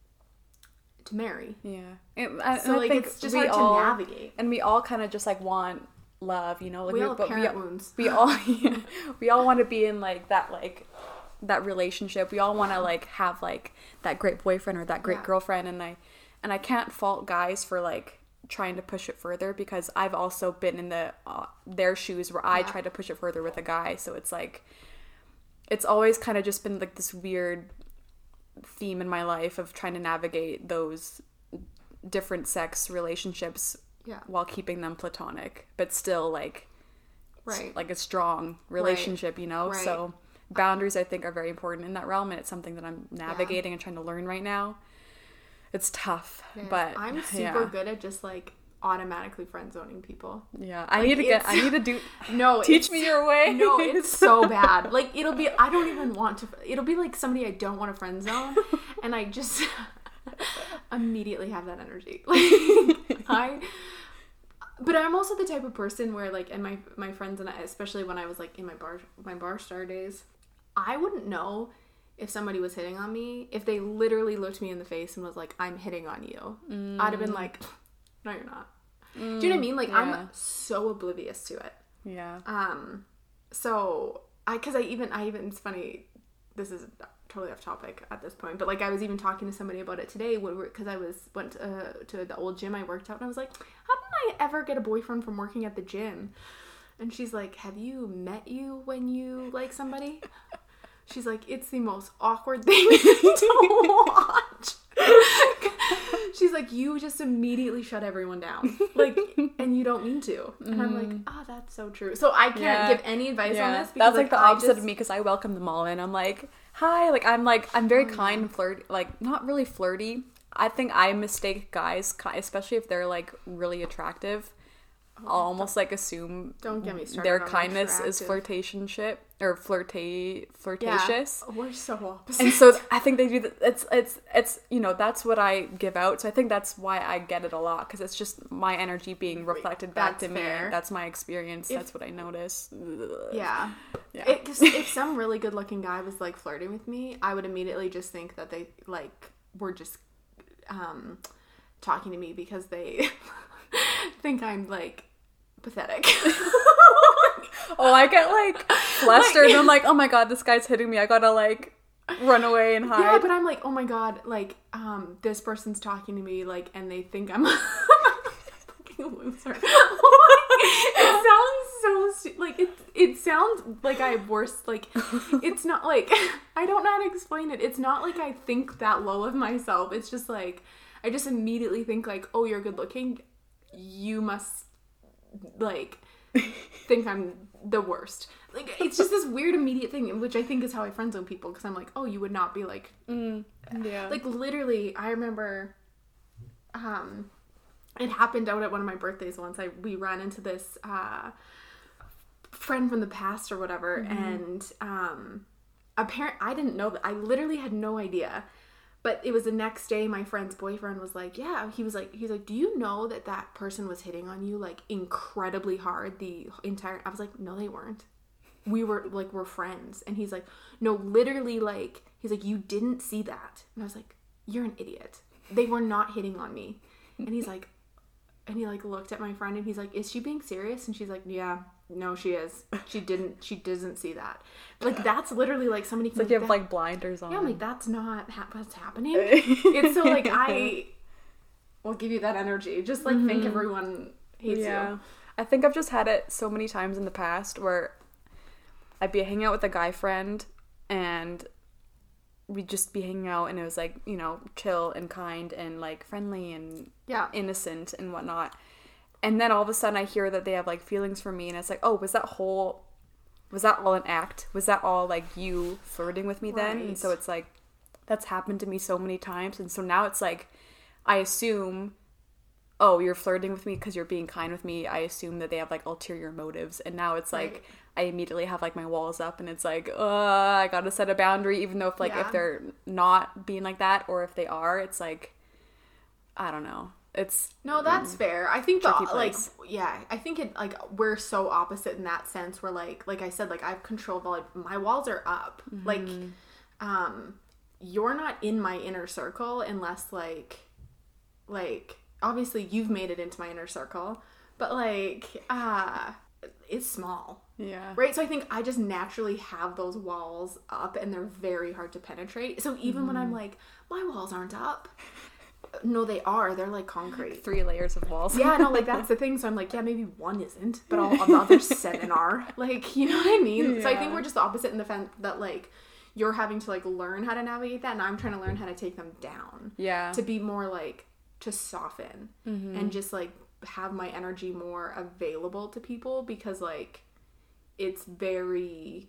to marry. Yeah. It, I, so, I like, think it's just we hard all, to navigate. And we all kind of just, like, want love, you know? Like, we we all have parent we, wounds. We all, yeah, we all want to be in, like, that, like, that relationship. We all want to, like, have, like, that great boyfriend or that great yeah. girlfriend. And I, and I can't fault guys for, like, trying to push it further because I've also been in the uh, their shoes where I yeah. tried to push it further with a guy. So it's, like, it's always kind of just been, like, this weird theme in my life of trying to navigate those different sex relationships yeah. while keeping them platonic, but still like right like a strong relationship, right. you know? Right. So boundaries I think are very important in that realm, and it's something that I'm navigating yeah. and trying to learn right now. It's tough, yeah. but I'm super yeah. good at just like automatically friend zoning people. Yeah, I like, need to get I need to do no teach me your way. No, it's so bad. Like it'll be I don't even want to it'll be like somebody I don't want to friend zone and I just immediately have that energy. Like I but I'm also the type of person where like and my my friends and I, especially when I was like in my bar my bar star days, I wouldn't know if somebody was hitting on me if they literally looked me in the face and was like, I'm hitting on you. Mm. I'd have been like, no, you're not. Mm, do you know what I mean? Like, yeah. I'm so oblivious to it. Yeah. Um, so, I, cause I even, I even, it's funny, this is totally off topic at this point, but like, I was even talking to somebody about it today when we're, cause I was, went uh, to the old gym I worked out, and I was like, how did I ever get a boyfriend from working at the gym? And she's like, have you met you when you like somebody? She's like, it's the most awkward thing to watch. She's like, you just immediately shut everyone down. Like, and you don't mean to. And mm. I'm like, oh, that's so true. So I can't yeah. give any advice yeah. on this. Because, that's like, like the opposite just... of me because I welcome them all in. I'm like, hi. Like, I'm like, I'm very oh, kind yeah. and flirty. Like, not really flirty. I think I mistake guys, especially if they're like really attractive. Oh, I'll almost like assume don't get me started their kindness is flirtationship or flirty flirtatious. Yeah, we're so opposite. And so I think they do that. It's it's it's you know that's what I give out. So I think that's why I get it a lot because it's just my energy being reflected back that's to fair. me. That's my experience. If, that's what I notice. Yeah, yeah. It, if some really good looking guy was like flirting with me, I would immediately just think that they like were just um talking to me because they think I'm like pathetic. Oh, I get like flustered like, and I'm like, oh my god, this guy's hitting me. I gotta like run away and hide. Yeah, but I'm like, oh my god, like um this person's talking to me like and they think I'm a fucking loser. It sounds so stu- like it it sounds like I have worse like it's not like I don't know how to explain it. It's not like I think that low of myself. It's just like I just immediately think like, oh, you're good looking. You must like think I'm the worst. Like, it's just this weird immediate thing, which I think is how I friend zone people, because I'm like, oh, you would not be like, mm, yeah. Like, literally, I remember, um, it happened out at one of my birthdays once. I we ran into this uh, friend from the past or whatever, mm-hmm. and um, apparent I didn't know that. I literally had no idea. But it was the next day, my friend's boyfriend was like, yeah, he was like, he's like, do you know that that person was hitting on you, like, incredibly hard the entire, I was like, no, they weren't. We were, like, we're friends. And he's like, no, literally, like, he's like, you didn't see that. And I was like, you're an idiot. They were not hitting on me. And he's like, and he, like, looked at my friend and he's like, is she being serious? And she's like, yeah, no, she is. She didn't, she doesn't see that. Like, that's literally, like, somebody... It's like you have, like, blinders on. Yeah, I'm like, that's not ha- what's happening. It's so, like, I will give you that energy. Just, like, mm-hmm. think everyone hates yeah. you. I think I've just had it so many times in the past where I'd be hanging out with a guy friend and we'd just be hanging out and it was, like, you know, chill and kind and, like, friendly and yeah. innocent and whatnot. And then all of a sudden I hear that they have, like, feelings for me and it's like, oh, was that whole... Was that all an act? Was that all, like, you flirting with me then? Right. And so it's, like, that's happened to me so many times. And so now it's, like, I assume, oh, you're flirting with me because you're being kind with me. I assume that they have, like, ulterior motives. And now it's, like, right. I immediately have, like, my walls up. And it's, like, uh, I gotta set a boundary. Even though, if like, yeah. if they're not being like that or if they are, it's, like, I don't know. It's no, that's mm, fair. I think the like yeah, I think it like we're so opposite in that sense. Where like like I said, like I've controlled like my walls are up. Mm-hmm. Like, um, you're not in my inner circle unless like like obviously you've made it into my inner circle, but like uh it's small. Yeah. Right. So I think I just naturally have those walls up, and they're very hard to penetrate. So even mm-hmm. when I'm like, my walls aren't up. No, they are. They're like concrete. Three layers of walls. Yeah, no, like that's the thing. So I'm like, yeah, maybe one isn't, but all, all the other seven are. Like, you know what I mean? Yeah. So I think we're just the opposite in the sense that like you're having to like learn how to navigate that, and I'm trying to learn how to take them down. Yeah. To be more like to soften mm-hmm. and just like have my energy more available to people, because like it's very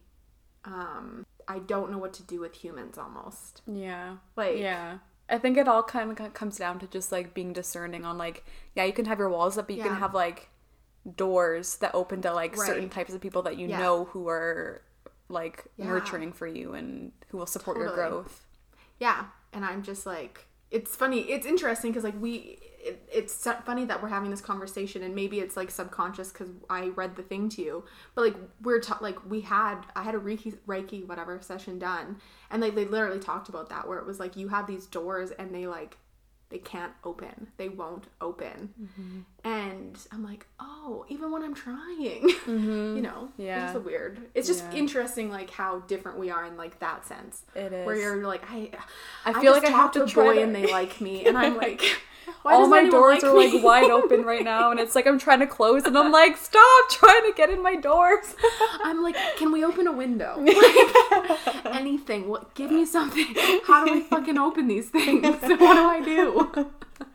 um I don't know what to do with humans almost. Yeah. Like yeah. I think it all kind of comes down to just, like, being discerning on, like, yeah, you can have your walls up, but you yeah. can have, like, doors that open to, like, right. certain types of people that you yeah. know who are, like, yeah. nurturing for you and who will support totally. your growth. Yeah, and I'm just, like, it's funny, it's interesting, because, like, we, it, it's funny that we're having this conversation, and maybe it's, like, subconscious, because I read the thing to you, but, like, we're, ta- like, we had, I had a Reiki, Reiki, whatever, session done, and, like, they literally talked about that, where it was, like, you have these doors, and they, like, they can't open, they won't open, mm-hmm. and I'm like, oh, even when I'm trying, mm-hmm. you know, yeah, it's so weird, it's just yeah. interesting, like, how different we are in, like, that sense, it is, where you're, like, I, I feel I like I have to a try boy, to... and they like me, and I'm like, why all my doors like are me? like wide open right now, and it's like I'm trying to close, and I'm like, stop trying to get in my doors. I'm like, can we open a window? Like, anything. What? Give me something. How do I fucking open these things? What do I do?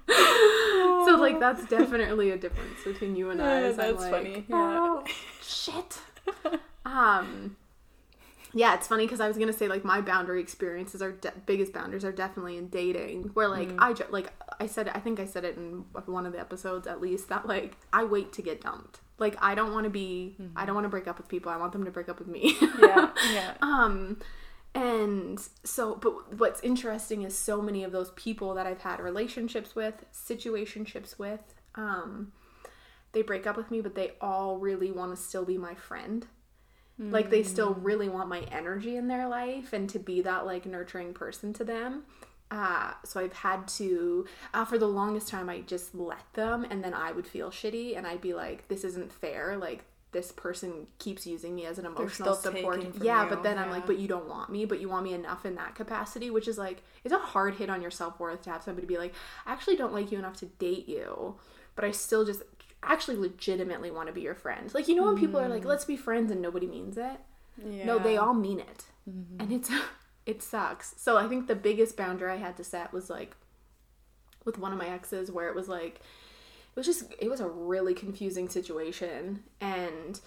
So like that's definitely a difference between you and I. Yeah, that's like, funny. Oh, yeah. Shit. Um. Yeah, it's funny because I was gonna say like my boundary experiences are de- biggest boundaries are definitely in dating, where like mm. I ju- like I said I think I said it in one of the episodes at least, that like I wait to get dumped. Like I don't want to be mm-hmm. I don't want to break up with people. I want them to break up with me. Yeah, yeah. Um, and so but what's interesting is so many of those people that I've had relationships with, situationships with, um, they break up with me, but they all really want to still be my friend. Like, they still really want my energy in their life and to be that, like, nurturing person to them. Uh, so I've had to, uh, for the longest time, I just let them, and then I would feel shitty, and I'd be like, this isn't fair. Like, this person keeps using me as an emotional support. Yeah, you. But then yeah. I'm like, but you don't want me, but you want me enough in that capacity, which is, like, it's a hard hit on your self-worth to have somebody be like, I actually don't like you enough to date you, but I still just... actually legitimately want to be your friend. Like, you know when mm. people are like, let's be friends, and nobody means it? Yeah. No, they all mean it. Mm-hmm. And it's it sucks. So I think the biggest boundary I had to set was like with one of my exes, where it was like it was just, it was a really confusing situation. And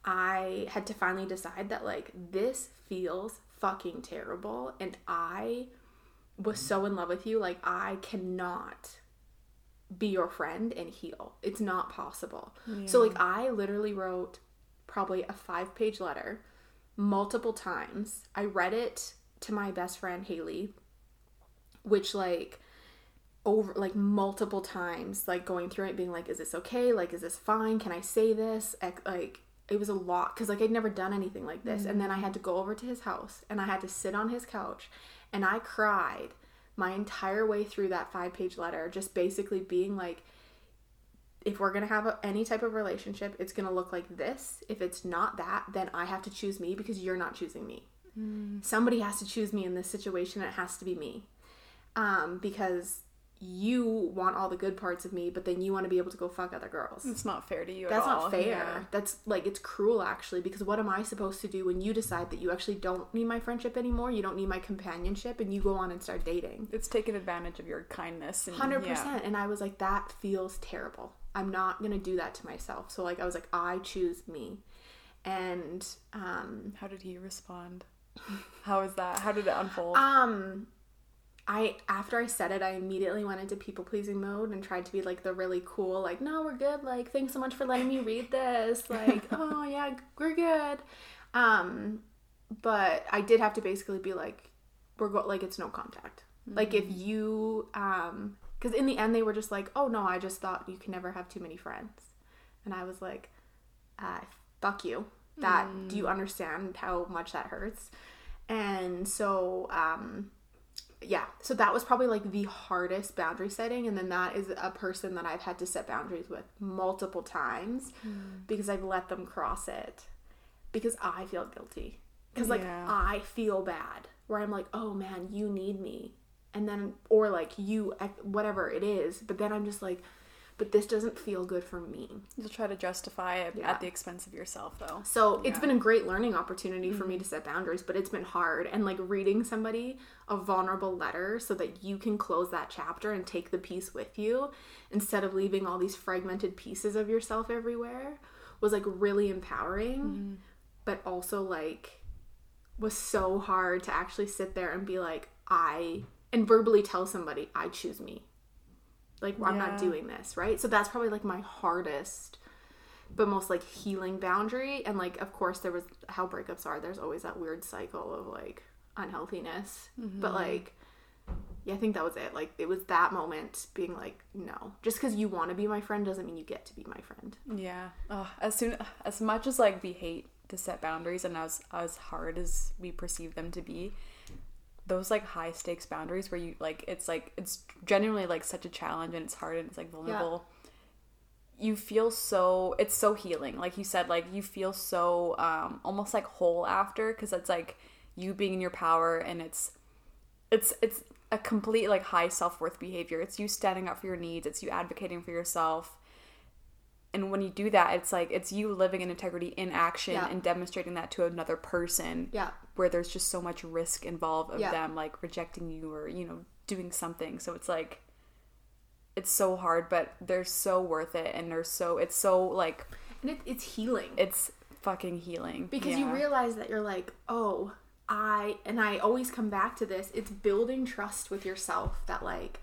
I had to finally decide that, like, this feels fucking terrible. And I was so in love with you. Like, I cannot be your friend and heal. It's not possible. Yeah. So, like, I literally wrote probably a five page letter multiple times. I read it to my best friend, Haley, which, like, over, like, multiple times, like, going through it, being like, is this okay? Like, is this fine? Can I say this? Like, it was a lot, because, like, I'd never done anything like this. Mm-hmm. And then I had to go over to his house, and I had to sit on his couch, and I cried my entire way through that five page letter, just basically being like, if we're going to have a, any type of relationship, it's going to look like this. If it's not that, then I have to choose me, because you're not choosing me. Mm. Somebody has to choose me in this situation. It has to be me. Um, because you want all the good parts of me, but then you want to be able to go fuck other girls. It's not fair to you That's at all. That's not fair. Yeah. That's, like, it's cruel, actually, because what am I supposed to do when you decide that you actually don't need my friendship anymore, you don't need my companionship, and you go on and start dating? It's taking advantage of your kindness. And, one hundred percent. Yeah. And I was like, that feels terrible. I'm not going to do that to myself. So, like, I was like, I choose me. And, um... how did he respond? How was that? How did it unfold? Um... I, after I said it, I immediately went into people-pleasing mode and tried to be, like, the really cool, like, no, we're good, like, thanks so much for letting me read this, like, oh, yeah, we're good, um, but I did have to basically be, like, we're, go- like, it's no contact, mm-hmm. like, if you, um, because in the end, they were just like, oh, no, I just thought you can never have too many friends, and I was like, uh, fuck you, that, mm. do you understand how much that hurts? And so, um... yeah, so that was probably, like, the hardest boundary setting, and then that is a person that I've had to set boundaries with multiple times mm. because I've let them cross it because I feel guilty. Because, like, yeah. I feel bad, where I'm like, oh, man, you need me, and then, or, like, you, whatever it is, but then I'm just like, but this doesn't feel good for me. You'll try to justify it yeah. at the expense of yourself, though. So yeah. it's been a great learning opportunity mm-hmm. for me to set boundaries, but it's been hard. And, like, reading somebody a vulnerable letter so that you can close that chapter and take the piece with you instead of leaving all these fragmented pieces of yourself everywhere was, like, really empowering, mm-hmm. but also, like, was so hard to actually sit there and be like, I, and verbally tell somebody, I choose me. Like, I'm yeah. not doing this, right? So that's probably, like, my hardest, but most, like, healing boundary. And, like, of course, there was, how breakups are, there's always that weird cycle of, like, unhealthiness. Mm-hmm. But, like, yeah, I think that was it. Like, it was that moment being like, no. Just because you want to be my friend doesn't mean you get to be my friend. Yeah. Oh, as soon, as much as, like, we hate to set boundaries and as, as hard as we perceive them to be, those, like, high stakes boundaries where you, like, it's like it's genuinely, like, such a challenge and it's hard and it's, like, vulnerable, yeah. you feel so, it's so healing, like you said, like, you feel so um almost, like, whole after, because it's, like, you being in your power, and it's it's it's a complete, like, high self-worth behavior. It's you standing up for your needs, it's you advocating for yourself. And when you do that, it's like, it's you living in integrity in action yeah. and demonstrating that to another person. Yeah. Where there's just so much risk involved of yeah. them, like, rejecting you or, you know, doing something. So it's like, it's so hard, but they're so worth it. And they're so, it's so, like. And it, it's healing. It's fucking healing. Because yeah. you realize that you're like, oh, I, and I always come back to this. It's building trust with yourself that, like,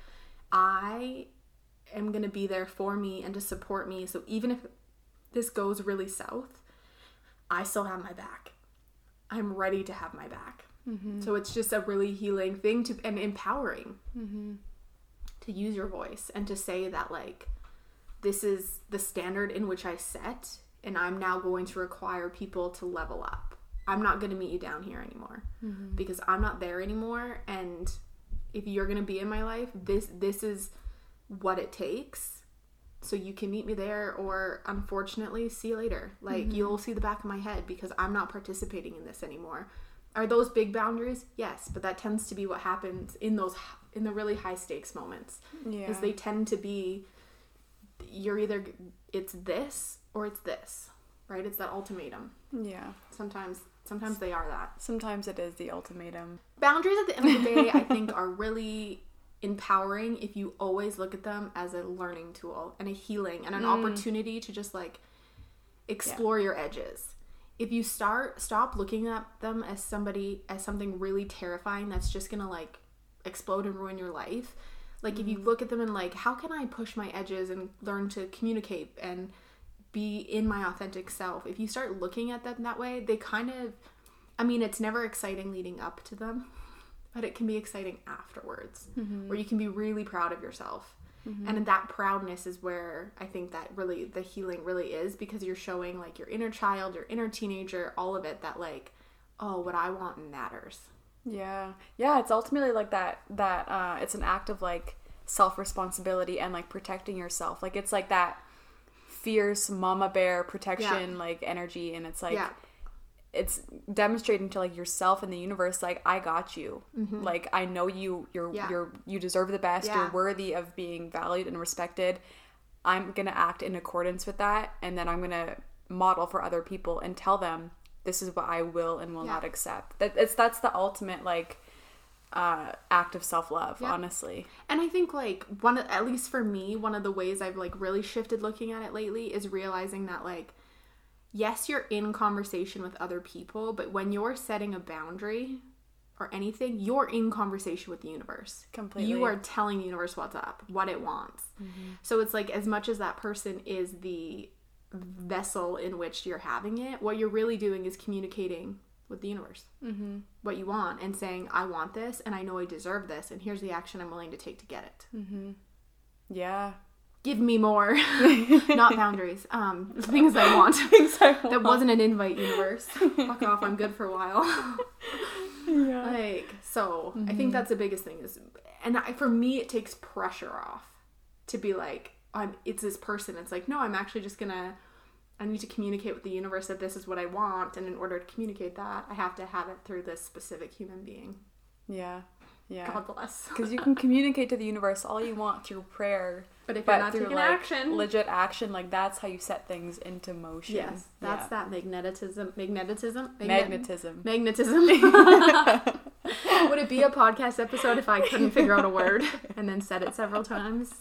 I am going to be there for me and to support me. So even if this goes really south, I still have my back. I'm ready to have my back. Mm-hmm. So it's just a really healing thing to, and empowering mm-hmm. to use your voice and to say that, like, this is the standard in which I set, and I'm now going to require people to level up. I'm not going to meet you down here anymore mm-hmm. because I'm not there anymore. And if you're going to be in my life, this, this is what it takes, so you can meet me there, or unfortunately see you later. Like mm-hmm. you'll see the back of my head because I'm not participating in this anymore. Are those big boundaries? Yes, but that tends to be what happens in those in the really high stakes moments. Yeah, is they tend to be, you're either it's this or it's this, right? It's that ultimatum. Yeah, sometimes sometimes they are that. Sometimes it is the ultimatum. Boundaries at the end of the day, I think, are really empowering if you always look at them as a learning tool and a healing and an mm. opportunity to just like explore yeah. your edges. If you start stop looking at them as somebody as something really terrifying that's just gonna like explode and ruin your life, like mm. if you look at them and like, how can I push my edges and learn to communicate and be in my authentic self? If you start looking at them that way, they kind of, I mean, it's never exciting leading up to them, but it can be exciting afterwards, mm-hmm. where you can be really proud of yourself. Mm-hmm. And that proudness is where I think that really the healing really is, because you're showing like your inner child, your inner teenager, all of it, that like, oh, what I want matters. Yeah. Yeah. It's ultimately like that, that, uh, it's an act of like self-responsibility and like protecting yourself. Like it's like that fierce mama bear protection, yeah. like energy. And it's like, yeah. it's demonstrating to like yourself and the universe, like, I got you. Mm-hmm. Like, I know you, you're, yeah. you're, you deserve the best. Yeah. You're worthy of being valued and respected. I'm going to act in accordance with that. And then I'm going to model for other people and tell them this is what I will and will yeah. not accept. That it's, that's the ultimate, like, uh, act of self-love, yeah. honestly. And I think like one, of, at least for me, one of the ways I've like really shifted looking at it lately is realizing that like, yes, you're in conversation with other people, but when you're setting a boundary or anything, you're in conversation with the universe. Completely. You are telling the universe what's up, what it wants. Mm-hmm. So it's like, as much as that person is the vessel in which you're having it, what you're really doing is communicating with the universe mm-hmm. what you want and saying, I want this and I know I deserve this and here's the action I'm willing to take to get it. Mm-hmm. Yeah. Give me more. Not boundaries. Um, things I want. Things I want. That wasn't an invite, universe. Fuck off. I'm good for a while. Yeah. Like, so mm-hmm. I think that's the biggest thing is, and I, for me, it takes pressure off to be like, I'm, it's this person. It's like, no, I'm actually just gonna, I need to communicate with the universe that this is what I want. And in order to communicate that, I have to have it through this specific human being. Yeah. Yeah. God bless. Because you can communicate to the universe all you want through prayer. But if but you're not through, taking like, action. legit action, like that's how you set things into motion. Yes. That's yeah. that magnetism. Magnetism? Magnetism. Magnetism. Would it be a podcast episode if I couldn't figure out a word and then said it several times?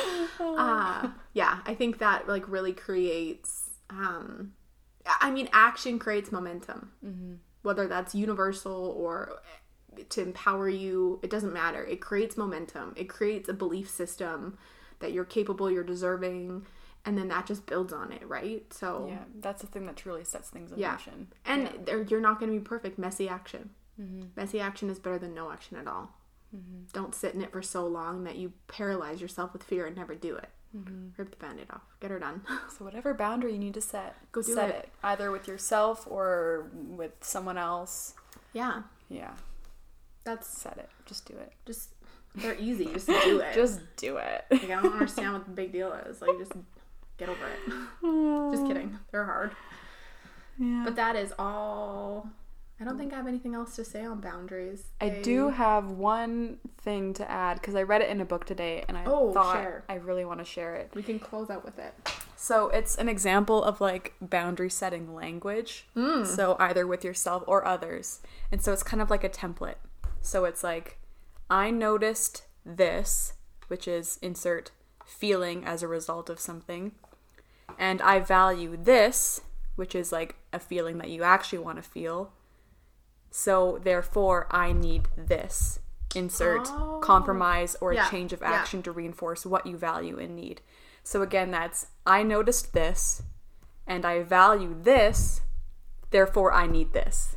Uh, yeah. I think that like really creates, um, I mean, action creates momentum. Mm-hmm. Whether that's universal or to empower you, it doesn't matter. It creates momentum. It creates a belief system that you're capable, you're deserving, and then that just builds on it, right? So yeah, that's the thing that truly sets things in yeah. motion. And yeah. you're not going to be perfect. Messy action. Mm-hmm. Messy action is better than no action at all. Mm-hmm. Don't sit in it for so long that you paralyze yourself with fear and never do it. Mm-hmm. Rip the band-aid off. Get her done. So whatever boundary you need to set, go do set it. it. Either with yourself or with someone else. Yeah. Yeah. That's set it. Just do it. Just they're easy. Just do it. Just do it. Like, I don't understand what the big deal is. Like, just get over it. Just kidding. They're hard. Yeah. But that is all. I don't think I have anything else to say on boundaries. I they... do have one thing to add because I read it in a book today and I oh, thought share. I really want to share it. We can close out with it. So it's an example of like boundary setting language. Mm. So either with yourself or others. And so it's kind of like a template. So it's like, I noticed this, which is insert feeling as a result of something. And I value this, which is like a feeling that you actually want to feel. So therefore, I need this. Insert oh. compromise or yeah. a change of action yeah. to reinforce what you value and need. So again, that's, I noticed this, and I value this, therefore I need this.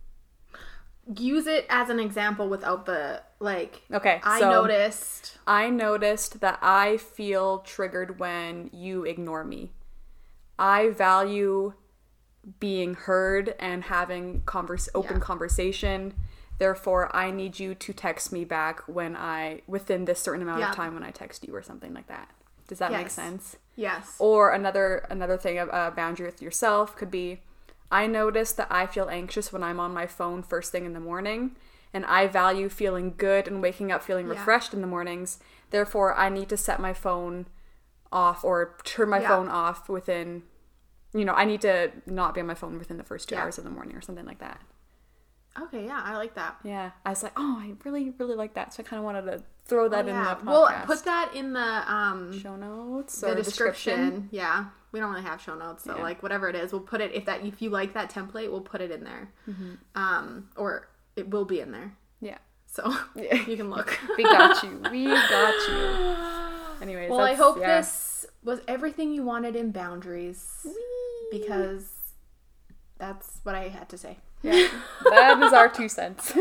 Use it as an example without the, like, okay, I so noticed. I noticed that I feel triggered when you ignore me. I value being heard and having converse, open yeah. conversation. Therefore, I need you to text me back when I, within this certain amount yeah. of time when I text you or something like that. Does that yes. make sense? Yes. Or another another thing, a uh, boundary with yourself could be, I notice that I feel anxious when I'm on my phone first thing in the morning, and I value feeling good and waking up feeling yeah. refreshed in the mornings. Therefore, I need to set my phone off or turn my yeah. phone off within, you know, I need to not be on my phone within the first two yeah. hours of the morning or something like that. Okay, yeah, I like that. Yeah, I was like, oh, I really, really like that. So I kind of wanted to throw that oh, in yeah. the podcast. We'll put that in the um show notes the or description. description. Yeah, we don't really have show notes, so Yeah. like whatever it is, we'll put it. If that if you like that template, we'll put it in there. Mm-hmm. Um, or it will be in there. Yeah. So Yeah. you can look. We got you. We got you. Anyways, Well, I that's- hope yeah. this was everything you wanted in boundaries, because that's what I had to say. Yeah, that is our two cents.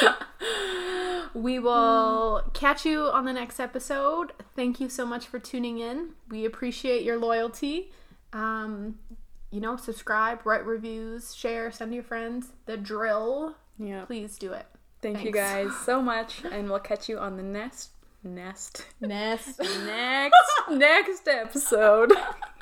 We will catch you on the next episode. Thank you so much for tuning in. We appreciate your loyalty. Um, you know, subscribe, write reviews, share, send to your friends. The drill. Yeah. Please do it. Thank you Thanks. guys so much, and we'll catch you on the next, next, Nest. next, next episode.